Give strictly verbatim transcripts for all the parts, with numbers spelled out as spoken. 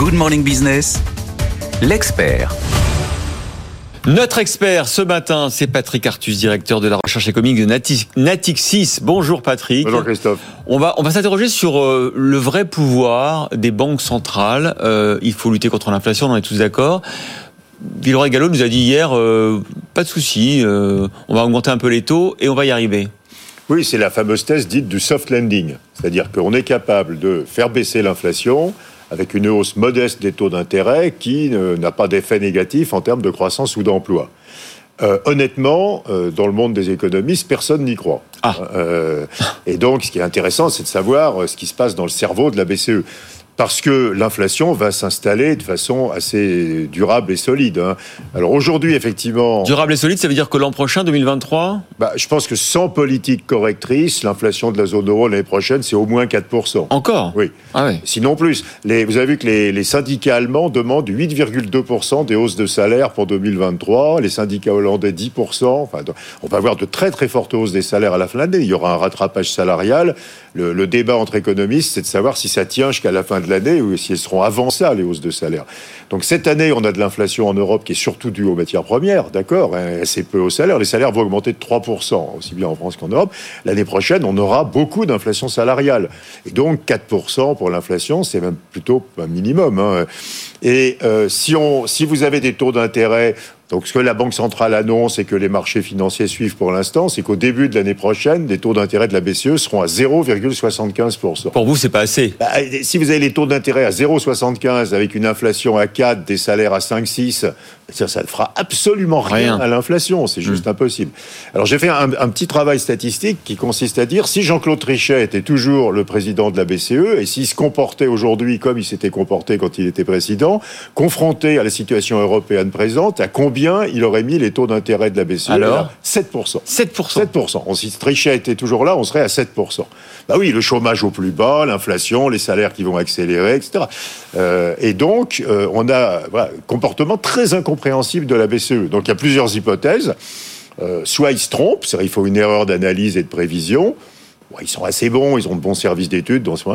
Good Morning Business, l'expert. Notre expert ce matin, c'est Patrick Artus, directeur de la recherche économique de Natixis. Bonjour Patrick. Bonjour Christophe. On va, on va s'interroger sur euh, le vrai pouvoir des banques centrales. Euh, il faut lutter contre l'inflation, on est tous d'accord. Villeroy Gallo nous a dit hier, euh, pas de souci, euh, on va augmenter un peu les taux et on va y arriver. Oui, c'est la fameuse thèse dite du soft landing. C'est-à-dire qu'on est capable de faire baisser l'inflation avec une hausse modeste des taux d'intérêt qui euh, n'a pas d'effet négatif en termes de croissance ou d'emploi. Euh, honnêtement, euh, dans le monde des économistes, personne n'y croit. Ah. Euh, et donc, ce qui est intéressant, c'est de savoir euh, ce qui se passe dans le cerveau de la B C E. Parce que l'inflation va s'installer de façon assez durable et solide. Hein. Alors aujourd'hui, effectivement... Durable et solide, ça veut dire que l'an prochain, deux mille vingt-trois bah, je pense que sans politique correctrice, l'inflation de la zone euro l'année prochaine, c'est au moins quatre pour cent. Encore ? Oui. Ah ouais. Sinon plus. Les, vous avez vu que les, les syndicats allemands demandent huit virgule deux pour cent des hausses de salaire pour deux mille vingt-trois, les syndicats hollandais dix pour cent. Enfin, on va avoir de très très fortes hausses des salaires à la fin de l'année. Il y aura un rattrapage salarial. Le, le débat entre économistes, c'est de savoir si ça tient jusqu'à la fin de l'année ou si elles seront avant ça, les hausses de salaire. Donc cette année, on a de l'inflation en Europe qui est surtout due aux matières premières, d'accord, hein, assez peu aux salaires. Les salaires vont augmenter de trois pour cent, aussi bien en France qu'en Europe. L'année prochaine, on aura beaucoup d'inflation salariale. Et donc quatre pour cent pour l'inflation, c'est même plutôt un minimum. Hein. Et euh, si, on, si vous avez des taux d'intérêt... Donc, ce que la Banque centrale annonce et que les marchés financiers suivent pour l'instant, c'est qu'au début de l'année prochaine, les taux d'intérêt de la B C E seront à zéro virgule soixante-quinze pour cent. Pour vous, c'est pas assez. Bah, si vous avez les taux d'intérêt à zéro virgule soixante-quinze avec une inflation à quatre, des salaires à cinq six, ça, ça ne fera absolument rien, rien à l'inflation. C'est juste mmh. impossible. Alors, j'ai fait un, un petit travail statistique qui consiste à dire si Jean-Claude Trichet était toujours le président de la B C E et s'il se comportait aujourd'hui comme il s'était comporté quand il était président, confronté à la situation européenne présente, à combien il aurait mis les taux d'intérêt de la B C E? Alors, sept pour cent. sept pour cent. sept pour cent. Si Trichet était toujours là, on serait à sept pour cent. Bah oui, le chômage au plus bas, l'inflation, les salaires qui vont accélérer, et cetera. Euh, et donc, euh, on a voilà, un comportement très incompréhensible de la B C E. Donc, il y a plusieurs hypothèses. Euh, soit ils se trompent, c'est-à-dire il faut une erreur d'analyse et de prévision. Ouais, ils sont assez bons, ils ont de bons services d'études. Donc,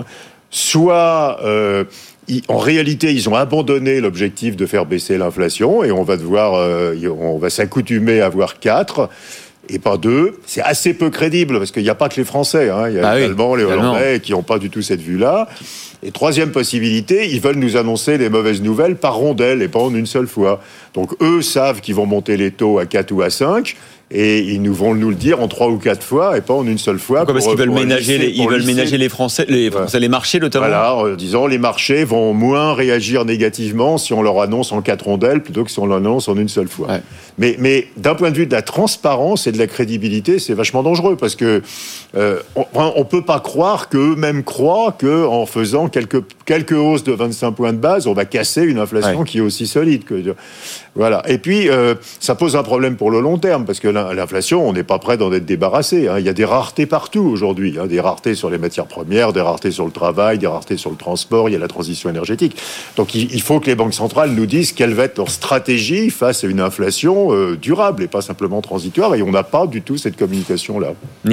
soit... Euh, en réalité, ils ont abandonné l'objectif de faire baisser l'inflation et on va devoir, euh, on va s'accoutumer à voir quatre et pas deux. C'est assez peu crédible parce qu'il n'y a pas que les Français, hein. Il y a ah les oui, Allemands, les Hollandais non. qui n'ont pas du tout cette vue-là. Et troisième possibilité, ils veulent nous annoncer les mauvaises nouvelles par rondelles et pas en une seule fois. Donc eux savent qu'ils vont monter les taux à quatre ou à cinq. Et ils nous vont nous le dire en trois ou quatre fois et pas en une seule fois. Pourquoi ? Parce qu'ils veulent ménager, lisser, les, ils veulent ménager les Français, les Français, ouais. les marchés notamment. Voilà, en disant les marchés vont moins réagir négativement si on leur annonce en quatre rondelles plutôt que si on leur annonce en une seule fois. Ouais. Mais, mais d'un point de vue de la transparence et de la crédibilité, c'est vachement dangereux parce que euh, on, on peut pas croire qu'eux-mêmes croient que en faisant quelques quelques hausses de vingt-cinq points de base, on va casser une inflation ouais. qui est aussi solide que voilà. Et puis euh, ça pose un problème pour le long terme parce que l'inflation, on n'est pas prêt d'en être débarrassé. Hein. Il y a des raretés partout aujourd'hui. Hein. Des raretés sur les matières premières, des raretés sur le travail, des raretés sur le transport, il y a la transition énergétique. Donc il faut que les banques centrales nous disent quelle va être leur stratégie face à une inflation euh, durable et pas simplement transitoire. Et on n'a pas du tout cette communication-là. Nicolas ?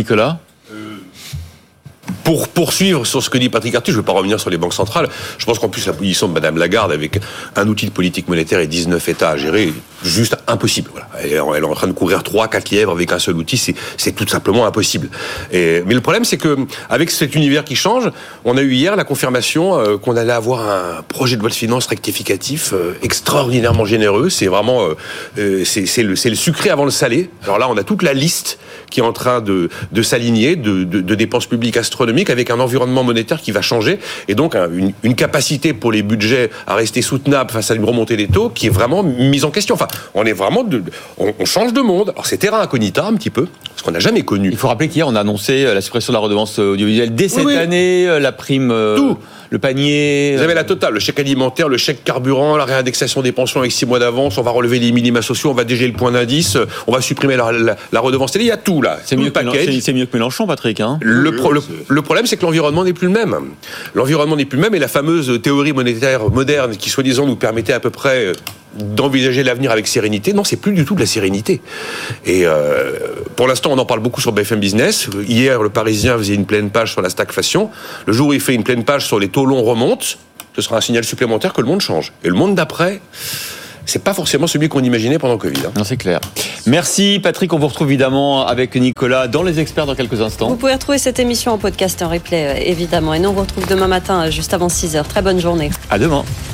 Pour poursuivre sur ce que dit Patrick Artus, je ne vais pas revenir sur les banques centrales. Je pense qu'en plus, la position de Mme Lagarde, avec un outil de politique monétaire et dix-neuf États à gérer, est juste impossible. Voilà. Elle, est, elle est en train de courir trois, quatre lièvres avec un seul outil. C'est, c'est tout simplement impossible. Et, mais le problème, c'est que avec cet univers qui change, on a eu hier la confirmation euh, qu'on allait avoir un projet de loi de finances rectificatif euh, extraordinairement généreux. C'est vraiment euh, c'est, c'est, le, c'est le sucré avant le salé. Alors là, on a toute la liste qui est en train de, de s'aligner, de, de, de dépenses publiques astronomiques, avec un environnement monétaire qui va changer et donc une, une capacité pour les budgets à rester soutenables face à une remontée des taux qui est vraiment mise en question. Enfin, on est vraiment de, on, on change de monde. Alors c'est terra incognita un petit peu, ce qu'on n'a jamais connu. Il faut rappeler qu'hier on a annoncé la suppression de la redevance audiovisuelle dès cette oui, oui. année, la prime, tout. Le panier. Vous avez la totale, le chèque alimentaire, le chèque carburant, la réindexation des pensions avec six mois d'avance, on va relever les minima sociaux, on va dégeler le point d'indice, on va supprimer la, la, la redevance télé, il y a tout là. C'est, tout mieux, que c'est, c'est mieux que Mélenchon, Patrick. Hein le, pro, le, le problème, c'est que l'environnement n'est plus le même. L'environnement n'est plus le même et la fameuse théorie monétaire moderne qui, soi-disant, nous permettait à peu près d'envisager l'avenir avec sérénité, non, c'est plus du tout de la sérénité. Et euh, pour l'instant, on en parle beaucoup sur B F M Business. Hier, le Parisien faisait une pleine page sur la stagflation. Le jour où il fait une pleine page sur les taux longs remontent, ce sera un signal supplémentaire que le monde change. Et le monde d'après, c'est pas forcément celui qu'on imaginait pendant le Covid. Hein. Non, c'est clair. Merci Patrick, on vous retrouve évidemment avec Nicolas dans Les Experts dans quelques instants. Vous pouvez retrouver cette émission en podcast, en replay évidemment. Et nous on vous retrouve demain matin juste avant six heures. Très bonne journée. À demain.